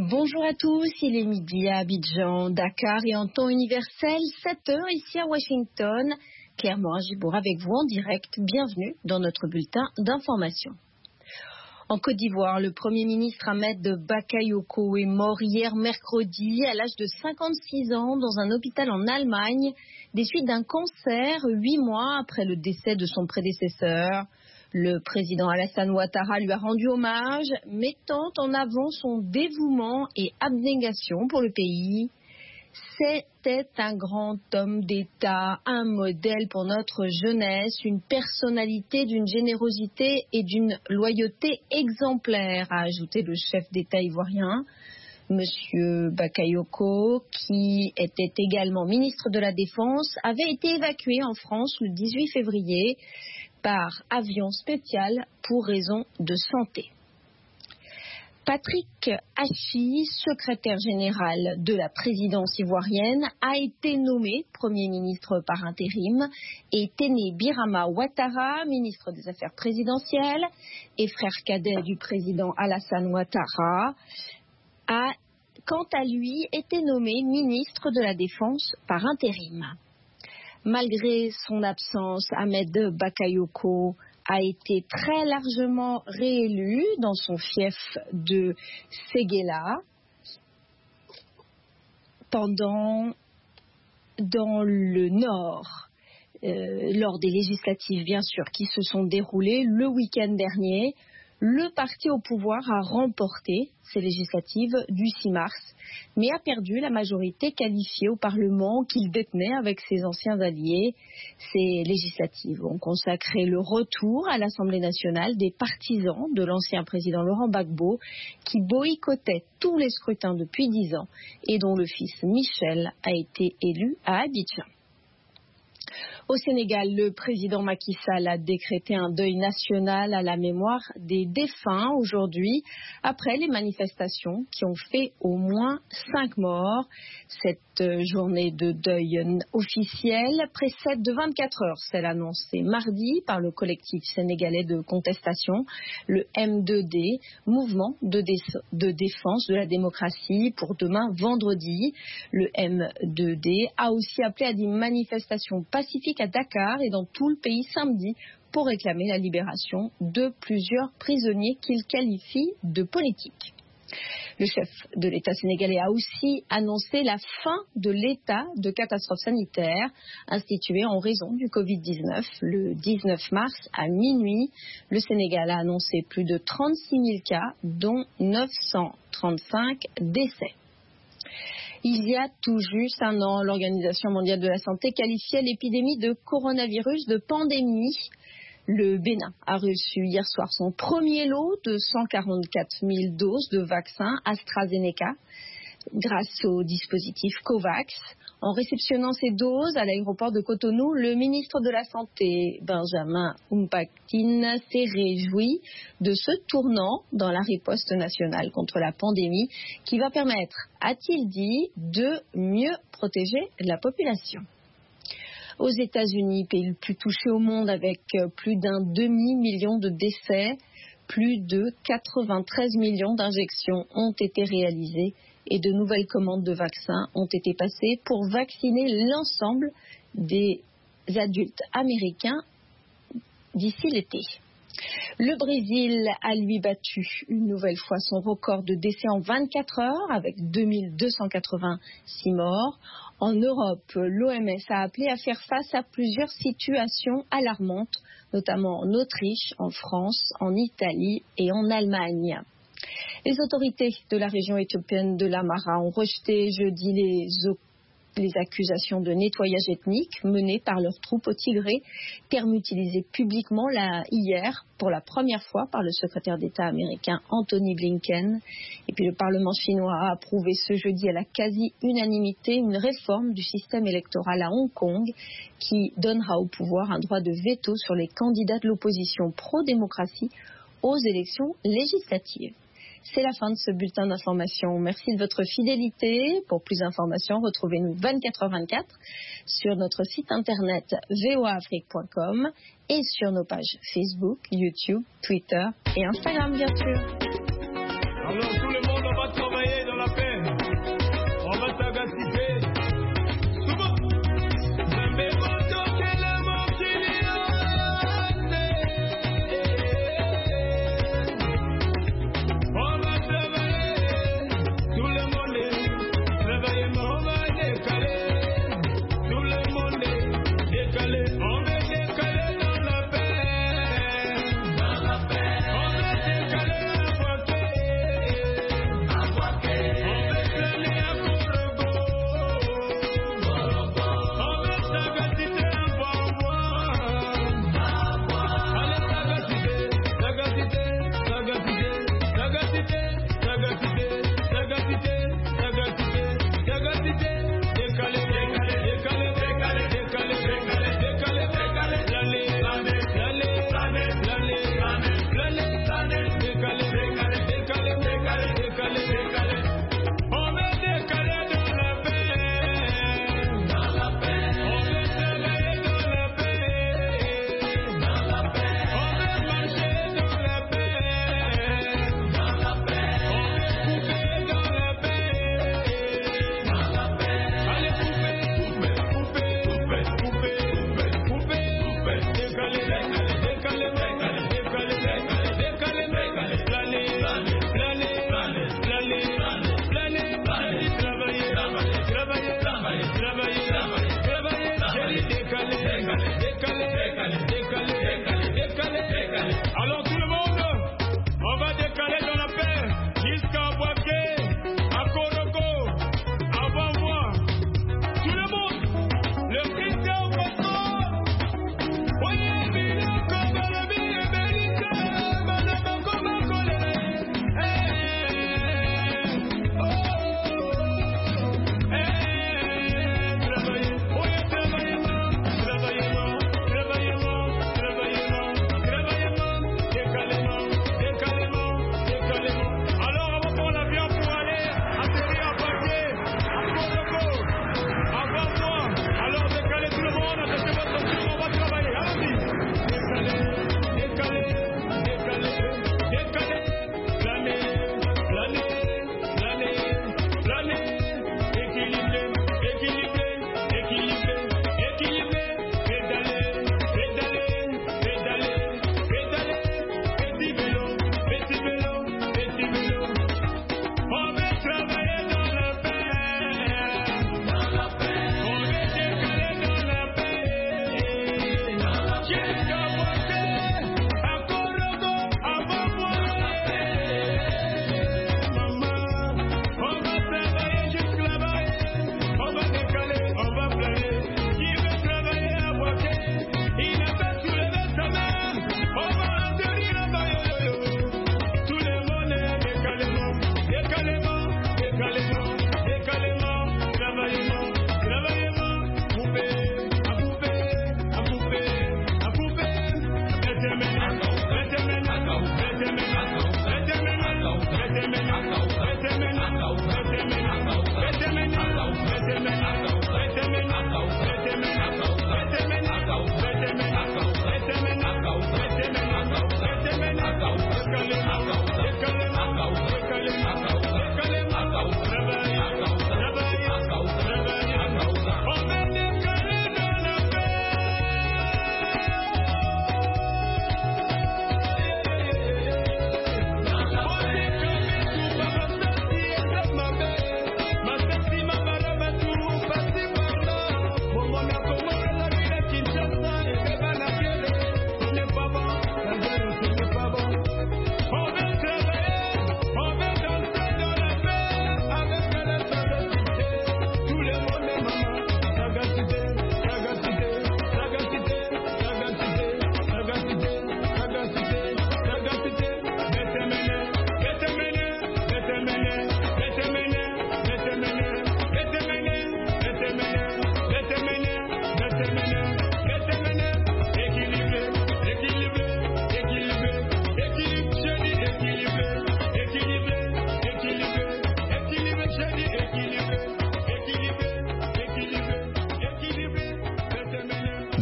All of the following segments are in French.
Bonjour à tous, il est midi à Abidjan, Dakar et en temps universel, 7h ici à Washington. Claire Morin-Gibour avec vous en direct, bienvenue dans notre bulletin d'information. En Côte d'Ivoire, le Premier ministre Ahmed Bakayoko est mort hier mercredi à l'âge de 56 ans dans un hôpital en Allemagne des suites d'un cancer 8 mois après le décès de son prédécesseur. Le président Alassane Ouattara lui a rendu hommage, mettant en avant son dévouement et abnégation pour le pays. C'était un grand homme d'État, un modèle pour notre jeunesse, une personnalité d'une générosité et d'une loyauté exemplaire, a ajouté le chef d'État ivoirien. Monsieur Bakayoko, qui était également ministre de la Défense, avait été évacué en France le 18 février par avion spécial pour raison de santé. Patrick Hachi, secrétaire général de la présidence ivoirienne, a été nommé Premier ministre par intérim et Téné Birama Ouattara, ministre des Affaires présidentielles et frère cadet du président Alassane Ouattara, a quant à lui été nommé ministre de la Défense par intérim. Malgré son absence, Ahmed Bakayoko a été très largement réélu dans son fief de Séguéla dans le nord, lors des législatives bien sûr qui se sont déroulées le week-end dernier. Le parti au pouvoir a remporté ces législatives du 6 mars, mais a perdu la majorité qualifiée au Parlement qu'il détenait avec ses anciens alliés. Ces législatives ont consacré le retour à l'Assemblée nationale des partisans de l'ancien président Laurent Gbagbo, qui boycottait tous les scrutins depuis 10 ans et dont le fils Michel a été élu à Abidjan. Au Sénégal, le président Macky Sall a décrété un deuil national à la mémoire des défunts aujourd'hui, après les manifestations qui ont fait au moins 5 morts. Cette journée de deuil officielle précède de 24 heures celle annoncée mardi par le collectif sénégalais de contestation, le M2D, Mouvement de défense de la démocratie, pour demain vendredi. Le M2D a aussi appelé à des manifestations pacifiques à Dakar et dans tout le pays samedi pour réclamer la libération de plusieurs prisonniers qu'il qualifie de politiques. Le chef de l'État sénégalais a aussi annoncé la fin de l'état de catastrophe sanitaire institué en raison du Covid-19. Le 19 mars à minuit, le Sénégal a annoncé plus de 36 000 cas, dont 935 décès. Il y a tout juste un an, l'Organisation mondiale de la santé qualifiait l'épidémie de coronavirus de pandémie. Le Bénin a reçu hier soir son premier lot de 144 000 doses de vaccin AstraZeneca grâce au dispositif COVAX. En réceptionnant ces doses à l'aéroport de Cotonou, le ministre de la Santé, Benjamin Humphrey, s'est réjoui de ce tournant dans la riposte nationale contre la pandémie qui va permettre, a-t-il dit, de mieux protéger la population. Aux États-Unis, pays le plus touché au monde avec plus d'un demi-million de décès, plus de 93 millions d'injections ont été réalisées et de nouvelles commandes de vaccins ont été passées pour vacciner l'ensemble des adultes américains d'ici l'été. Le Brésil a lui battu une nouvelle fois son record de décès en 24 heures avec 2286 morts. En Europe, l'OMS a appelé à faire face à plusieurs situations alarmantes, notamment en Autriche, en France, en Italie et en Allemagne. Les autorités de la région éthiopienne de l'Amhara ont rejeté jeudi les accusations de nettoyage ethnique menées par leurs troupes au Tigré, terme utilisé publiquement hier pour la première fois par le secrétaire d'État américain Anthony Blinken. Et puis le Parlement chinois a approuvé ce jeudi à la quasi-unanimité une réforme du système électoral à Hong Kong qui donnera au pouvoir un droit de veto sur les candidats de l'opposition pro-démocratie aux élections législatives. C'est la fin de ce bulletin d'information. Merci de votre fidélité. Pour plus d'informations, retrouvez-nous 24h24 sur notre site internet voaafrique.com et sur nos pages Facebook, YouTube, Twitter et Instagram, bien sûr. Alors tout le monde, on va travailler dans la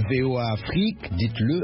VOA Afrique, dites-le